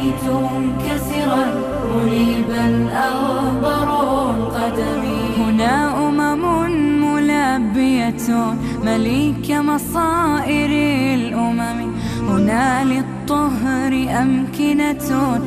أتيت منكسرا منيبا أغبر قدمي. هنا ملبية مليك مصائر الأمم، هنا للطهر أمكنة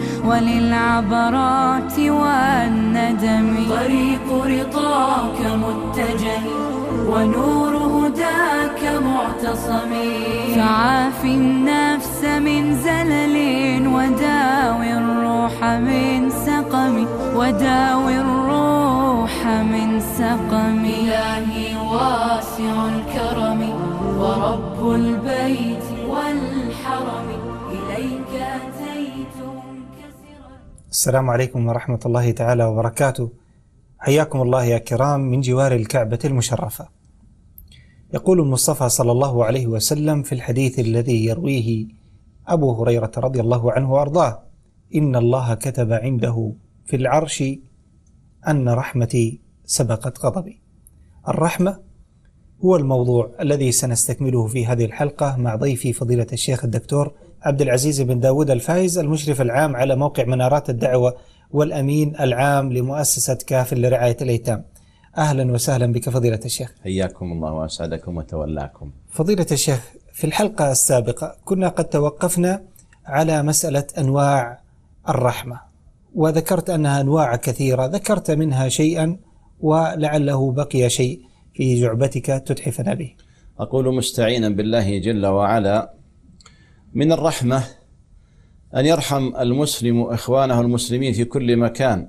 وللعبرات والندم. طريق رضاك متجه ونور هداك معتصم، فعاف النفس من زلل وداوي الروح من سقم، وداوي الروح من سقم. إلهي واسع الكرم ورب البيت والحرم، إليك أتيت منكسرا. السلام عليكم ورحمة الله تعالى وبركاته. حياكم الله يا كرام من جوار الكعبة المشرفة. يقول المصطفى صلى الله عليه وسلم في الحديث الذي يرويه أبو هريرة رضي الله عنه وأرضاه: إن الله كتب عنده في العرش أن رحمتي سبقت غضبي. الرحمة هو الموضوع الذي سنستكمله في هذه الحلقة مع ضيفي فضيلة الشيخ الدكتور عبد العزيز بن داود الفايز، المشرف العام على موقع منارات الدعوة والأمين العام لمؤسسة كاف لرعاية الأيتام. أهلا وسهلا بك فضيلة الشيخ. حياكم الله وأسعدكم وتولاكم. فضيلة الشيخ، في الحلقة السابقة كنا قد توقفنا على مسألة أنواع الرحمة، وذكرت أنها أنواع كثيرة، ذكرت منها شيئا ولعله بقي شيء في جعبتك تتحفنا به. أقول مستعينا بالله جل وعلا: من الرحمة أن يرحم المسلم إخوانه المسلمين في كل مكان،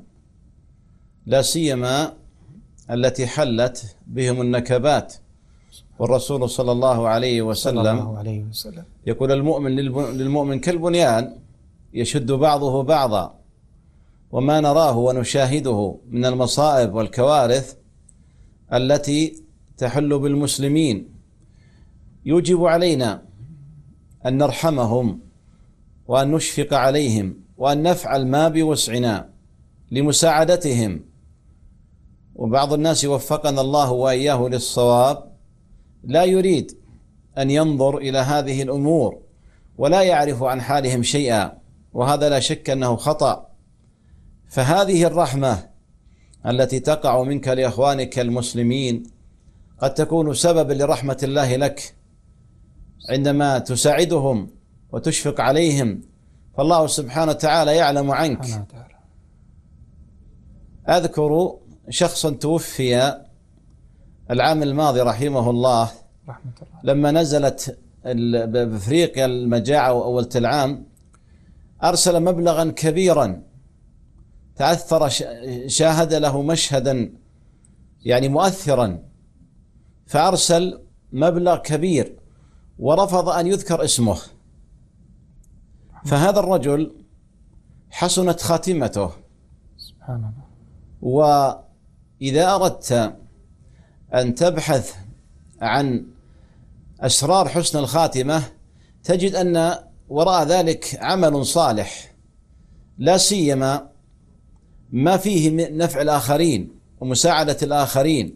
لا سيما التي حلت بهم النكبات. والرسول صلى الله عليه وسلم يقول: المؤمن للمؤمن كالبنيان يشد بعضه بعضا. وما نراه ونشاهده من المصائب والكوارث التي تحل بالمسلمين يوجب علينا أن نرحمهم وأن نشفق عليهم وأن نفعل ما بوسعنا لمساعدتهم. وبعض الناس وفقنا الله وإياه للصواب لا يريد أن ينظر إلى هذه الأمور ولا يعرف عن حالهم شيئا، وهذا لا شك أنه خطأ. فهذه الرحمة التي تقع منك لإخوانك المسلمين قد تكون سببا لرحمة الله لك عندما تساعدهم وتشفق عليهم، فالله سبحانه وتعالى يعلم عنك. أذكر شخصا توفي العام الماضي رحمه الله لما نزلت بأفريقيا المجاعة أول العام، أرسل مبلغا كبيرا، تأثر، شاهد له مشهدا يعني مؤثرا، فأرسل مبلغ كبير ورفض أن يذكر اسمه. فهذا الرجل حسنت خاتمته. سبحان الله. وإذا أردت أن تبحث عن أسرار حسن الخاتمة تجد أن وراء ذلك عمل صالح، لا سيما ما فيه من نفع الآخرين ومساعدة الآخرين.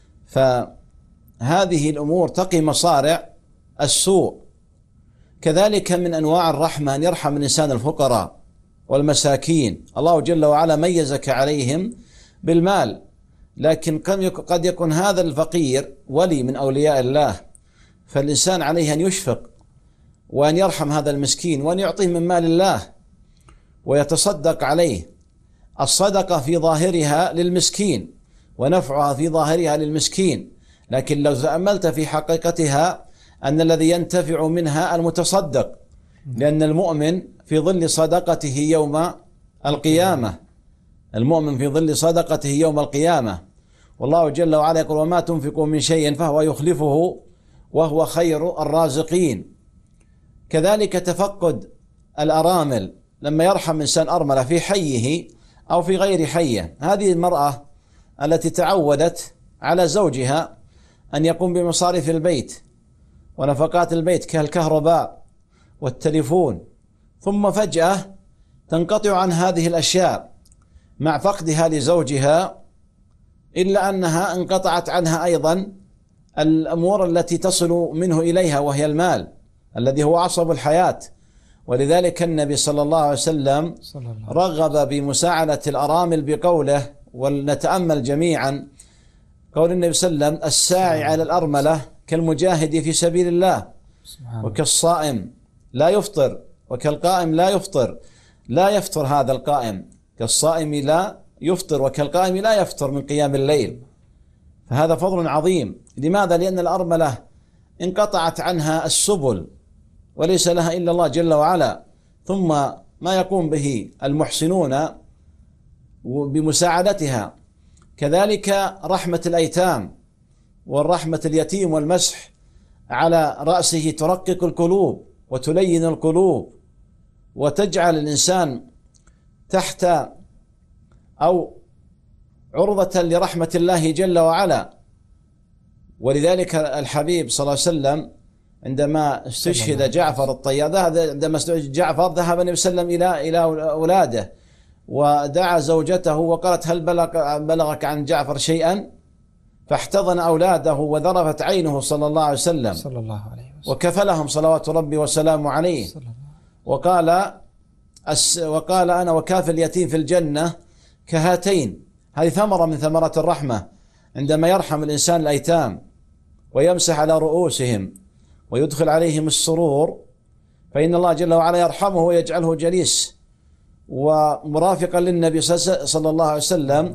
فهذه الأمور تقي مصارع السوء. كذلك من أنواع الرحمة أن يرحم الإنسان الفقراء والمساكين. الله جل وعلا ميزك عليهم بالمال، لكن قد يكون هذا الفقير ولي من أولياء الله، فالإنسان عليه أن يشفق وأن يرحم هذا المسكين وأن يعطيه من مال الله ويتصدق عليه. الصدقة في ظاهرها للمسكين ونفعها في ظاهرها للمسكين، لكن لو تأملت في حقيقتها أن الذي ينتفع منها المتصدق، لأن المؤمن في ظل صدقته يوم القيامة. المؤمن في ظل صدقته يوم القيامة، والله جل وعلا يقول: وما تنفقوا من شيء فهو يخلفه وهو خير الرازقين. كذلك تفقد الأرامل، لما يرحم إنسان أرملة في حيه أو في غير حيه. هذه المرأة التي تعودت على زوجها أن يقوم بمصاريف البيت ونفقات البيت كالكهرباء والتليفون، ثم فجأة تنقطع عن هذه الأشياء مع فقدها لزوجها، إلا أنها انقطعت عنها أيضا الأمور التي تصل منه إليها، وهي المال الذي هو عصب الحياة. ولذلك النبي صلى الله عليه وسلم رغب بمساعدة الأرامل بقوله، ولنتأمل جميعا قول النبي صلى الله عليه وسلم: الساعي على الأرملة كالمجاهد في سبيل الله، وكالصائم لا يفطر وكالقائم لا يفطر. لا يفطر هذا القائم، كالصائم لا يفطر وكالقائم لا يفطر من قيام الليل. فهذا فضل عظيم. لماذا؟ لأن الأرملة انقطعت عنها السبل وليس لها إلا الله جل وعلا، ثم ما يقوم به المحسنون بمساعدتها. كذلك رحمة الأيتام والرحمة اليتيم والمسح على رأسه ترقق القلوب وتلين القلوب وتجعل الإنسان تحت أو عرضة لرحمة الله جل وعلا. ولذلك الحبيب صلى الله عليه وسلم عندما استشهد جعفر الطيار، عندما استشهد جعفر ذهب النبي صلى الله عليه وسلم إلى أولاده ودعا زوجته وقالت: هل بلغك عن جعفر شيئا؟ فاحتضن أولاده وذرفت عينه صلى الله عليه وسلم وكفلهم صلوات ربي وسلامه عليه، وقال: أنا وكافل اليتيم في الجنة كهاتين. هذه ثمرة من ثمرات الرحمة، عندما يرحم الإنسان الأيتام ويمسح على رؤوسهم ويدخل عليهم السرور، فإن الله جل وعلا يرحمه ويجعله جليس ومرافقا للنبي صلى الله عليه وسلم.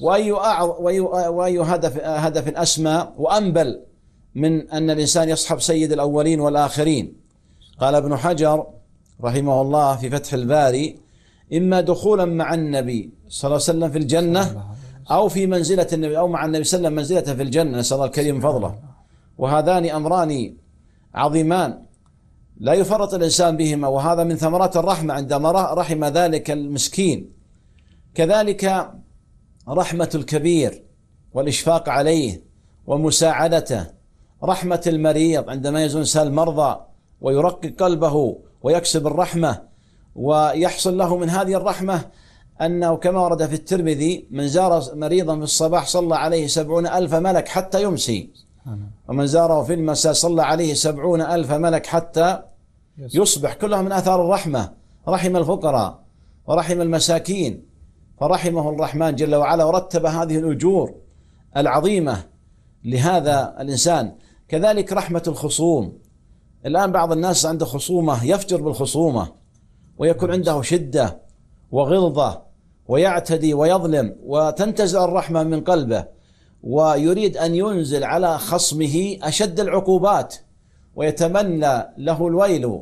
وأي هدف أسمى وأنبل من أن الإنسان يصحب سيد الأولين والآخرين. قال ابن حجر رحمه الله في فتح الباري: إما دخولا مع النبي صلى الله عليه وسلم في الجنة، أو في منزلة النبي، أو مع النبي صلى الله عليه وسلم منزلته في الجنة، نسأل الله الكريم فضله. وهذان أمران عظيمان لا يفرط الإنسان بهما، وهذا من ثمرات الرحمة عندما رحم ذلك المسكين. كذلك رحمة الكبير والإشفاق عليه ومساعدته، رحمة المريض عندما يزور الإنسان المرضى ويرقق قلبه ويكسب الرحمة، ويحصل له من هذه الرحمة أنه كما ورد في الترمذي: من زار مريضا في الصباح صلى عليه 70,000 ملك حتى يمسي، ومن زاره في المساء صلى عليه 70,000 ملك حتى يصبح. كلها من آثار الرحمة. رحم الفقراء ورحم المساكين، فرحمه الرحمن جل وعلا ورتب هذه الأجور العظيمة لهذا الإنسان. كذلك رحمة الخصوم. الآن بعض الناس عنده خصومة يفجر بالخصومة ويكون عنده شدة وغلظة ويعتدي ويظلم، وتنتزع الرحمة من قلبه ويريد أن ينزل على خصمه أشد العقوبات ويتمنى له الويل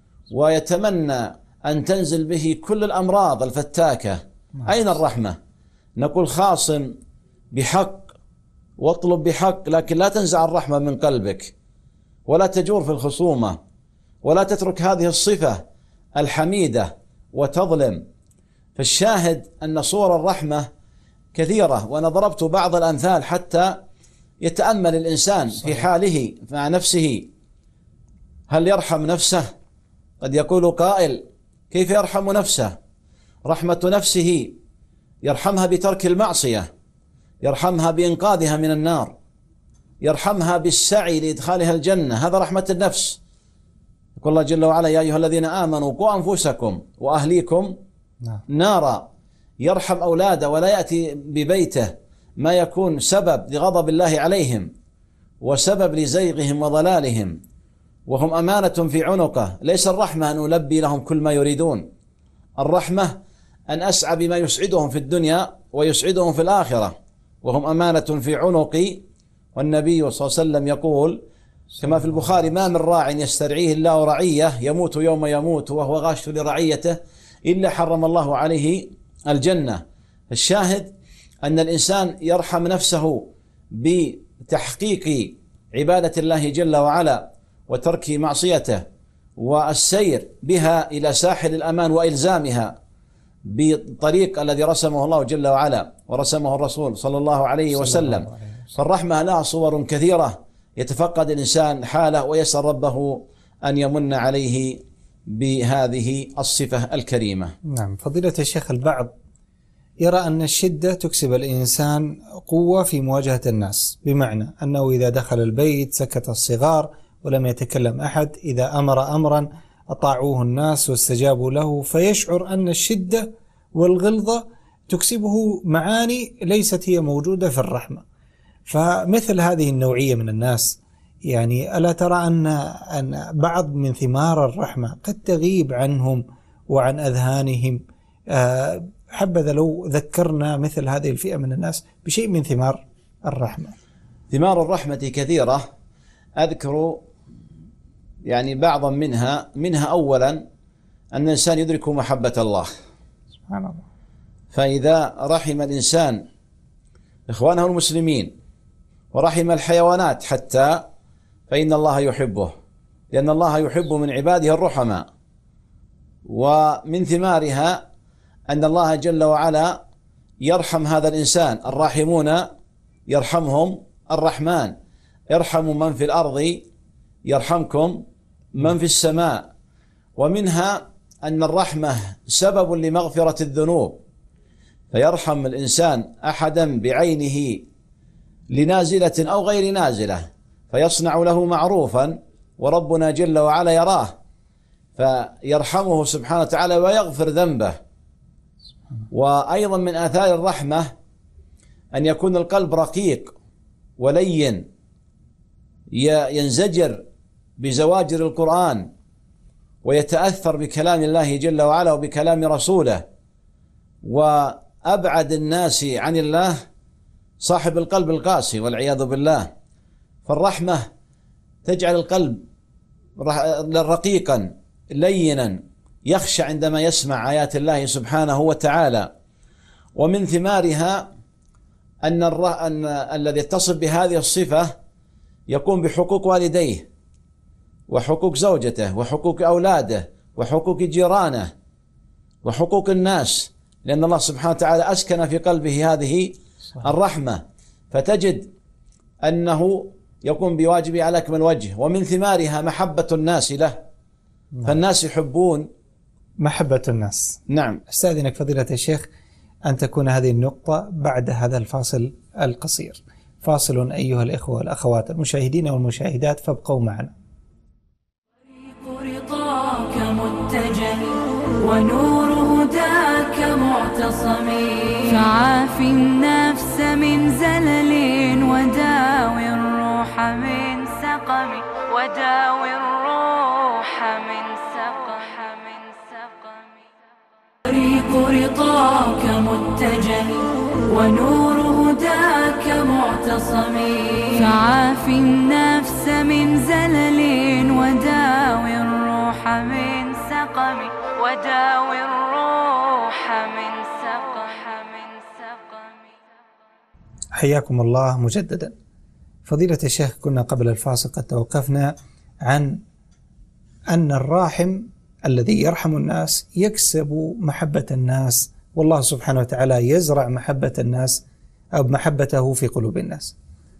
ويتمنى أن تنزل به كل الأمراض الفتاكة. أين الرحمة؟ نقول: خاصم بحق واطلب بحق، لكن لا تنزع الرحمة من قلبك ولا تجور في الخصومة ولا تترك هذه الصفة الحميدة وتظلم. فالشاهد أن صور الرحمة كثيرة، وأنا ضربت بعض الأمثال حتى يتأمل الإنسان في حاله مع نفسه. هل يرحم نفسه؟ قد يقول قائل: كيف يرحم نفسه؟ رحمة نفسه يرحمها بترك المعصية، يرحمها بإنقاذها من النار، يرحمها بالسعي لإدخالها الجنة. هذا رحمة النفس. يقول الله جل وعلا: يا أيها الذين آمنوا قوا أنفسكم وأهليكم نارا. يرحم أولاده ولا يأتي ببيته ما يكون سبب لغضب الله عليهم وسبب لزيغهم وضلالهم، وهم أمانة في عنقه. ليس الرحمة أن ألبي لهم كل ما يريدون، الرحمة أن أسعى بما يسعدهم في الدنيا ويسعدهم في الآخرة، وهم أمانة في عنقي. والنبي صلى الله عليه وسلم يقول كما في البخاري: ما من راع يسترعيه الله رعية يموت يوم يموت وهو غاش لرعيته إلا حرم الله عليه الجنة. الشاهد أن الإنسان يرحم نفسه بتحقيق عبادة الله جل وعلا وترك معصيته والسير بها إلى ساحل الأمان وإلزامها بطريق الذي رسمه الله جل وعلا ورسمه الرسول صلى الله عليه وسلم. فالرحمة لها صور كثيرة يتفقد الإنسان حاله ويسأل ربه أن يمن عليه بهذه الصفة الكريمة. نعم فضيلة الشيخ، البعض يرى أن الشدة تكسب الإنسان قوة في مواجهة الناس، بمعنى أنه إذا دخل البيت سكت الصغار ولم يتكلم أحد، إذا أمر أمرا أطاعوه الناس واستجابوا له، فيشعر أن الشدة والغلظة تكسبه معاني ليست هي موجودة في الرحمة. فمثل هذه النوعية من الناس يعني ألا ترى أن بعض من ثمار الرحمة قد تغيب عنهم وعن أذهانهم؟ حبذا لو ذكرنا مثل هذه الفئة من الناس بشيء من ثمار الرحمة. ثمار الرحمة كثيرة، أذكر يعني بعضا منها أولا أن الإنسان يدرك محبة الله سبحان الله. فإذا رحم الإنسان إخوانه المسلمين ورحم الحيوانات حتى، فإن الله يحبه، لأن الله يحب من عباده الرحماء. ومن ثمارها أن الله جل وعلا يرحم هذا الإنسان. الراحمون يرحمهم الرحمن، ارحموا من في الأرض يرحمكم من في السماء. ومنها أن الرحمة سبب لمغفرة الذنوب، فيرحم الإنسان أحدا بعينه لنازلة أو غير نازلة فيصنع له معروفا وربنا جل وعلا يراه فيرحمه سبحانه وتعالى ويغفر ذنبه. وأيضا من آثار الرحمة أن يكون القلب رقيق ولين، ينزجر بزواجر القرآن ويتأثر بكلام الله جل وعلا وبكلام رسوله. وأبعد الناس عن الله صاحب القلب القاسي والعياذ بالله. فالرحمة تجعل القلب رقيقا لينا يخشى عندما يسمع آيات الله سبحانه وتعالى. ومن ثمارها أن الذي يتصف بهذه الصفة يقوم بحقوق والديه وحقوق زوجته وحقوق أولاده وحقوق جيرانه وحقوق الناس، لأن الله سبحانه وتعالى أسكن في قلبه هذه الرحمة، فتجد أنه يقوم بواجبه على أكمل وجه. ومن ثمارها محبة الناس له، فالناس يحبون محبة الناس. نعم. أستأذنك فضيلة الشيخ أن تكون هذه النقطة بعد هذا الفاصل القصير. فاصل أيها الإخوة والأخوات المشاهدين والمشاهدات، فابقوا معنا. رضاك متجه ونور هداك معتصم، فعاف النفس من زلل وداوي الروح من سقم، وداوي الروح من سقم. طريق رضاك متجه ونور هداك معتصم، فعاف النفس من زلل وداوي الروح من سقم، وداوي الروح من سقم. حياكم الله مجددا. فضيلة الشيخ، كنا قبل الفاصل قد توقفنا عن أن الراحم الذي يرحم الناس يكسب محبة الناس، والله سبحانه وتعالى يزرع محبة الناس أو محبته في قلوب الناس.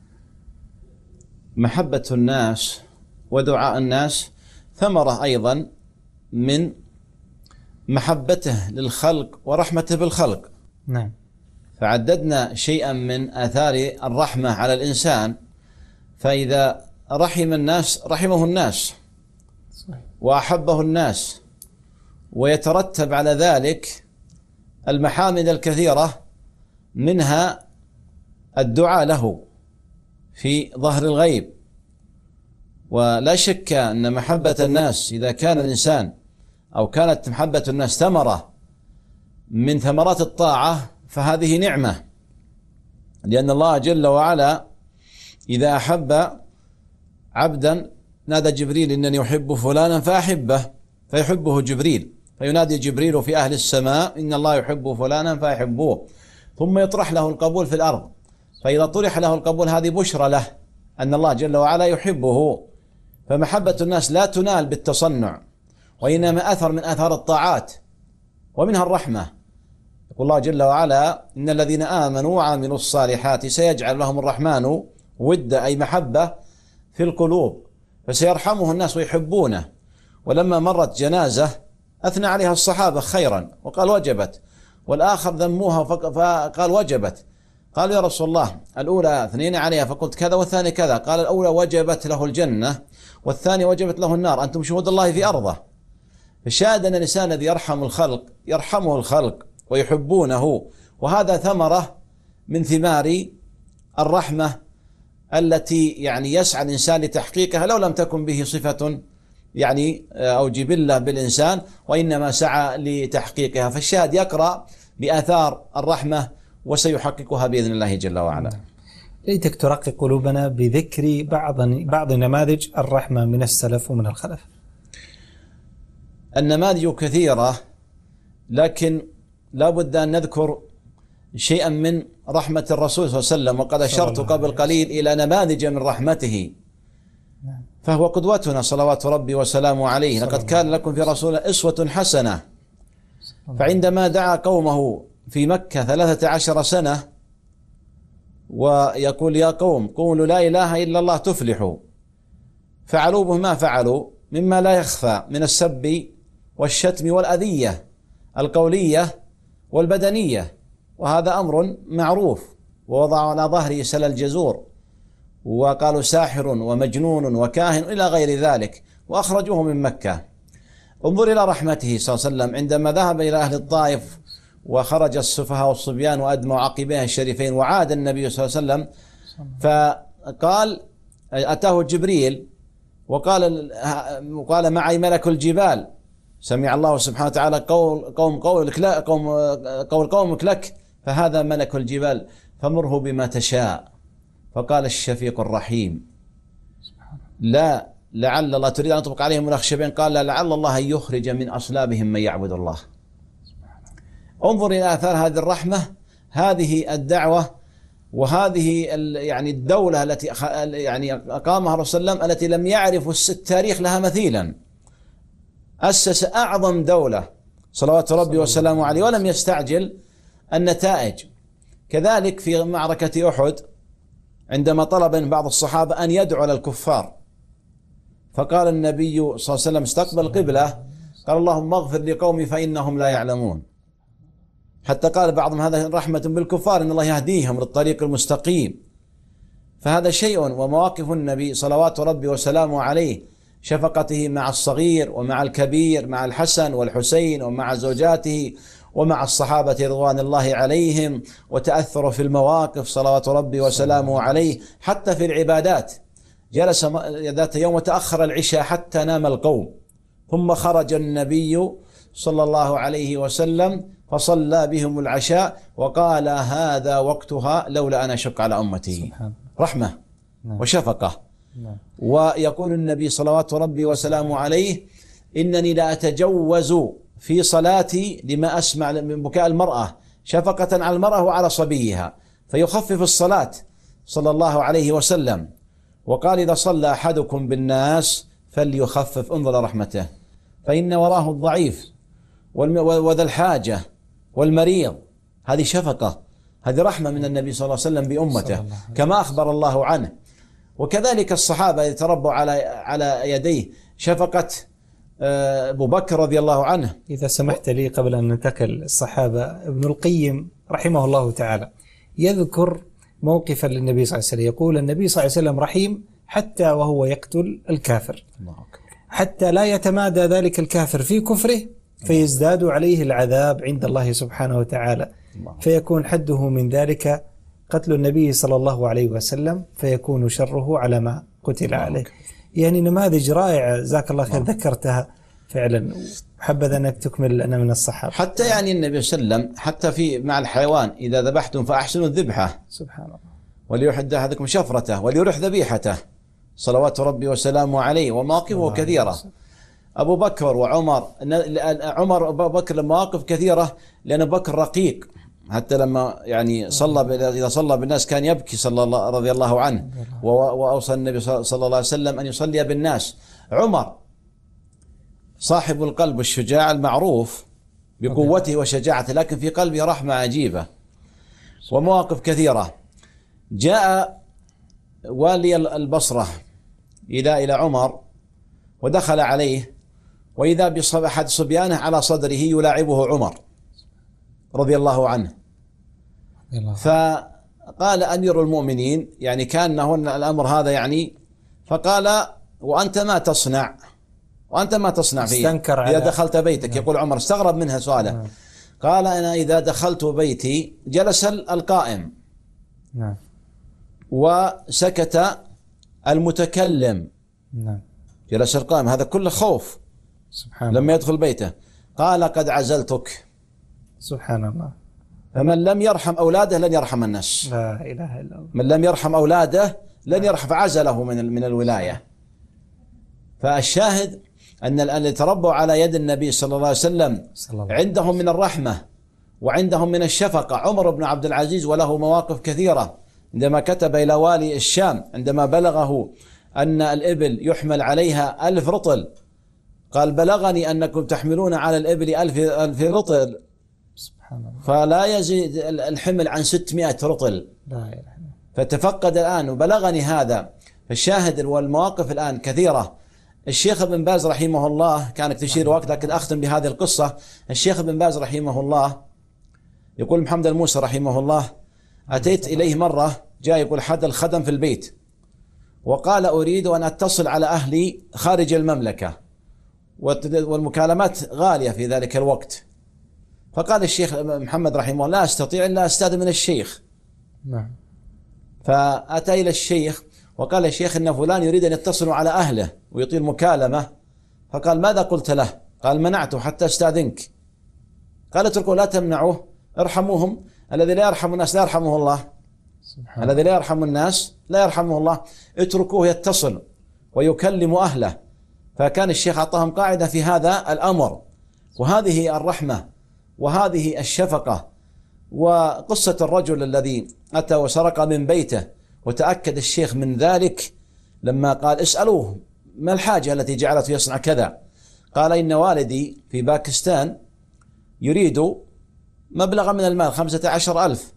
محبة الناس ودعاء الناس ثمرة أيضا من محبته للخلق ورحمته بالخلق. نعم. فعددنا شيئا من آثار الرحمة على الإنسان، فإذا رحم الناس رحمه الناس وأحبه الناس، ويترتب على ذلك المحامد الكثيرة، منها الدعاء له في ظهر الغيب. ولا شك أن محبة الناس إذا كان الإنسان أو كانت محبة الناس ثمرة من ثمرات الطاعة فهذه نعمة، لأن الله جل وعلا إذا أحب عبدا نادى جبريل إنني أحب فلانا فأحبه، فيحبه جبريل، فينادي جبريل في أهل السماء إن الله يحب فلانا فأحبوه، ثم يطرح له القبول في الأرض. فإذا طرح له القبول هذه بشرى له أن الله جل وعلا يحبه. فمحبة الناس لا تنال بالتصنع، وإنما أثر من آثار الطاعات، ومنها الرحمة. يقول الله جل وعلا إن الذين آمنوا وعملوا الصالحات سيجعل لهم الرحمن ودة، أي محبة في القلوب، فسيرحمه الناس ويحبونه. ولما مرت جنازة أثنى عليها الصحابة خيرا وقال وجبت، والآخر ذموها فقال وجبت. قال يا رسول الله الأولى أثنين عليها فقلت كذا والثاني كذا، قال الأولى وجبت له الجنة والثاني وجبت له النار، أنتم شهود الله في أرضه. فالشاهد أن الإنسان الذي يرحم الخلق يرحمه الخلق ويحبونه، وهذا ثمرة من ثمار الرحمة التي يعني يسعى الإنسان لتحقيقها لو لم تكن به صفة يعني أو جبلة بالإنسان، وإنما سعى لتحقيقها. فالشاهد يقرأ بآثار الرحمة وسيحققها بإذن الله جل وعلا. ليتك ترقق قلوبنا بذكر بعض نماذج الرحمة من السلف ومن الخلف. النماذج كثيرة، لكن لا بد أن نذكر شيئا من رحمة الرسول صلى الله عليه وسلم، وقد أشرت قبل قليل إلى نماذج من رحمته، فهو قدوتنا صلوات ربي وسلامه عليه. لقد كان لكم في رسول أسوة حسنة. فعندما دعا قومه في مكة 13 سنة ويقول يا قوم قولوا لا إله إلا الله تفلحوا، فعلوا به ما فعلوا مما لا يخفى من السب والشتم والأذية القولية والبدنية، وهذا أمر معروف، ووضعوا على ظهره سل الجزور وقالوا ساحر ومجنون وكاهن إلى غير ذلك، وأخرجوه من مكة. انظر إلى رحمته صلى الله عليه وسلم عندما ذهب إلى أهل الطائف وخرج السفهاء والصبيان وأدموا عقبيه الشريفين، وعاد النبي صلى الله عليه وسلم فقال أتاه جبريل وقال معي ملك الجبال، سمع الله سبحانه وتعالى قول قومك لك، فهذا ملك الجبال فمره بما تشاء. فقال الشفيق الرحيم لا لعل الله تريد أن تطبق عليهم الأخشبين، قال لعل الله أن يخرج من أصلابهم من يعبد الله. انظر إلى آثار هذه الرحمة، هذه الدعوة، وهذه يعني الدولة التي يعني أقامها الرسول صلى الله عليه وسلم التي لم يعرف التاريخ لها مثيلا. أسس أعظم دولة صلوات ربي وسلامه عليه ولم يستعجل النتائج. كذلك في معركة أحد عندما طلب من بعض الصحابة أن يدعو للكفار، فقال النبي صلى الله عليه وسلم استقبل القبلة، قال اللهم اغفر لقومي فإنهم لا يعلمون، حتى قال بعضهم هذا رحمة بالكفار إن الله يهديهم للطريق المستقيم. فهذا شيء، ومواقف النبي صلوات ربي وسلامه عليه، شفقته مع الصغير ومع الكبير، مع الحسن والحسين ومع زوجاته ومع الصحابة رضوان الله عليهم، وتأثره في المواقف صلوات ربي وسلامه عليه. حتى في العبادات جلس ذات يوم وتأخر العشاء حتى نام القوم، ثم خرج النبي صلى الله عليه وسلم فصلى بهم العشاء وقال هذا وقتها لولا أن أشق على أمتي. رحمة وشفقة. ويقول النبي صلوات ربي وسلامه عليه إنني لا أتجوز في صلاتي لما أسمع من بكاء المرأة شفقة على المرأة وعلى صبيها، فيخفف الصلاة صلى الله عليه وسلم. وقال إذا صلى أحدكم بالناس فليخفف، انظر رحمته، فإن وراه الضعيف وذا الحاجة والمريض. هذه شفقة، هذه رحمة من النبي صلى الله عليه وسلم بأمته كما أخبر الله عنه. وكذلك الصحابة يتربوا على يديه، شفقة أبو بكر رضي الله عنه. إذا سمحت لي قبل أن ننتقل الصحابة، ابن القيم رحمه الله تعالى يذكر موقفا للنبي صلى الله عليه وسلم، يقول النبي صلى الله عليه وسلم رحيم حتى وهو يقتل الكافر، حتى لا يتمادى ذلك الكافر في كفره فيزداد عليه العذاب عند الله سبحانه وتعالى، فيكون حده من ذلك قتل النبي صلى الله عليه وسلم، فيكون شره على ما قتل عليه. يعني نماذج رائعة جزاك الله خير ذكرتها فعلا، حبذا أنك تكمل لنا من الصحابة. حتى يعني النبي صلى الله عليه وسلم حتى في مع الحيوان إذا ذبحتم فأحسنوا الذبحة، سبحان الله، وليحد أحدكم شفرته وليرح ذبيحته صلوات ربي وسلامه عليه. ومواقفه كثيرة. أبو بكر وعمر، أبو بكر مواقف كثيرة، لأن أبو بكر رقيق، حتى لما يعني إذا صلى بالناس كان يبكي صلى الله رضي الله عنه، وأوصى النبي صلى الله عليه وسلم أن يصلي بالناس. عمر صاحب القلب الشجاع المعروف بقوته وشجاعته، لكن في قلبه رحمة عجيبة. ومواقف كثيرة. جاء والي البصرة إلى عمر ودخل عليه، وإذا بأحد صبيانه على صدره يلاعبه عمر رضي الله عنه. فقال أمير المؤمنين، يعني كان هنا الأمر هذا يعني، فقال وأنت ما تصنع؟ وأنت ما تصنع فيه استنكر إذا على دخلت بيتك. يقول عمر استغرب منها سؤاله. قال أنا إذا دخلت بيتي جلس القائم نعم وسكت المتكلم. نعم جلس القائم، هذا كله خوف سبحان لما الله. يدخل بيته. قال قد عزلتك. سبحان الله. فمن لم يرحم أولاده لن يرحم الناس. لا إله إلا الله. من لم يرحم أولاده لن يرحم، عزله من الولاية. فالشاهد أن اللي تربوا على يد النبي صلى الله عليه وسلم عندهم من الرحمة وعندهم من الشفقة. عمر بن عبد العزيز وله مواقف كثيرة، عندما كتب إلى والي الشام عندما بلغه أن الإبل يحمل عليها 1000 رطل، قال بلغني أنكم تحملون على الإبل 1000 رطل، سبحان الله. فلا يزيد الحمل عن 600 رطل. لا إله إلا الله. فتفقد الآن وبلغني هذا. فالشاهد والمواقف الآن كثيرة. الشيخ ابن باز رحمه الله، كانت تشير وقت لكن أختم بهذه القصة. الشيخ ابن باز رحمه الله يقول محمد الموسى رحمه الله أتيت إليه مرة، جاء يقول حد الخدم في البيت وقال أريد أن أتصل على أهلي خارج المملكة والمكالمات غالية في ذلك الوقت. فقال الشيخ محمد رحمه الله لا أستطيع إلا أستاذن من الشيخ. نعم. فأتى إلى الشيخ وقال الشيخ إن فلان يريد أن يتصل على أهله ويطيل مكالمة. فقال ماذا قلت له؟ قال منعته حتى استاذنك. قال اتركوا لا تمنعوه، ارحموهم. الذي لا يرحم الناس لا يرحمه الله. الذي لا يرحم الناس لا يرحمه الله. اتركوه يتصل ويكلم أهله. فكان الشيخ أعطاهم قاعدة في هذا الأمر، وهذه الرحمة وهذه الشفقة. وقصة الرجل الذي أتى وسرق من بيته وتأكد الشيخ من ذلك لما قال اسألوه ما الحاجة التي جعلته يصنع كذا. قال إن والدي في باكستان يريد مبلغا من المال 15,000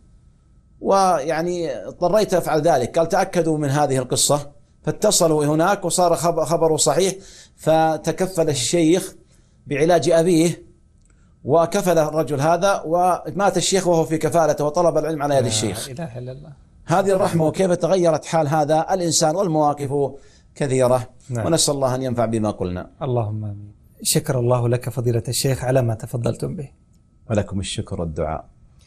ويعني اضطريت أفعل ذلك. قال تأكدوا من هذه القصة. فاتصلوا هناك وصار خبره صحيح. فتكفل الشيخ بعلاج أبيه وكفل الرجل هذا، ومات الشيخ وهو في كفالته وطلب العلم على يد الشيخ. لا إله إلا الله. هذه الرحمة وكيف تغيرت حال هذا الإنسان، والمواقف كثيرة. نعم. ونسأل الله أن ينفع بما قلنا. اللهم آمين. شكر الله لك فضيلة الشيخ على ما تفضلتم به. ولكم الشكر والدعاء.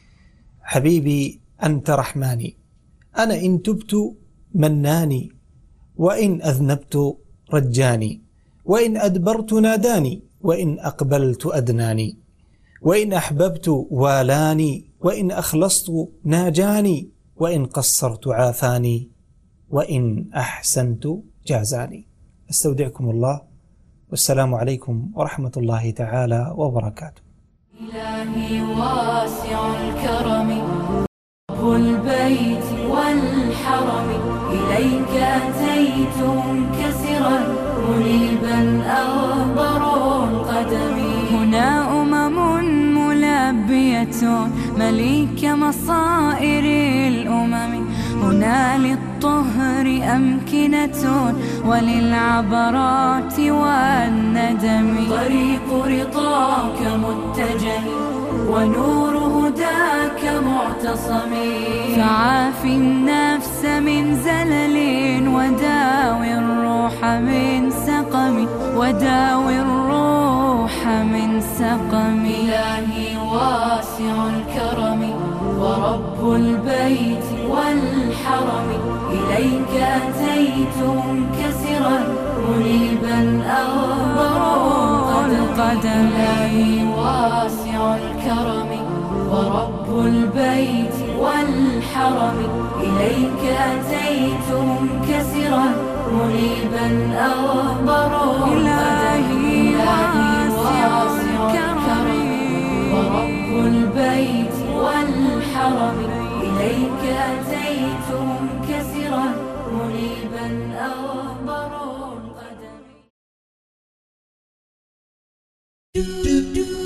حبيبي أنت رحماني، أنا إن تبت مناني، وإن أذنبت رجاني، وإن أدبرت ناداني، وإن أقبلت أدناني، وإن أحببت والاني، وإن أخلصت ناجاني، وإن قصرت عافاني، وإن أحسنت جازاني. أستودعكم الله، والسلام عليكم ورحمة الله تعالى وبركاته. إلهي واسع الكرم رب البيت والحرم، إليك أتيت منكسرا منيبا أغبر القدم. هنا ملبية مليك مصائر الأمم، هنا للطهر أمكنة وللعبرات والندم. طريق رضاك متجه ونور هداك معتصم، فعاف النفس من زلل وداوي الروح من سقم، وداوي الروح من سقم. إلهي واسع الكرم ورب البيت والحرم، إليك أتيت منكسرا منيبا أغبر القدم. إلهي واسع الكرم ورب البيت والحرم، إليك أتيت منكسرا منيبا أغبر القدم. ورب البيت والحرم، إليك أتيت منكسرا منيبا أغبر القدم.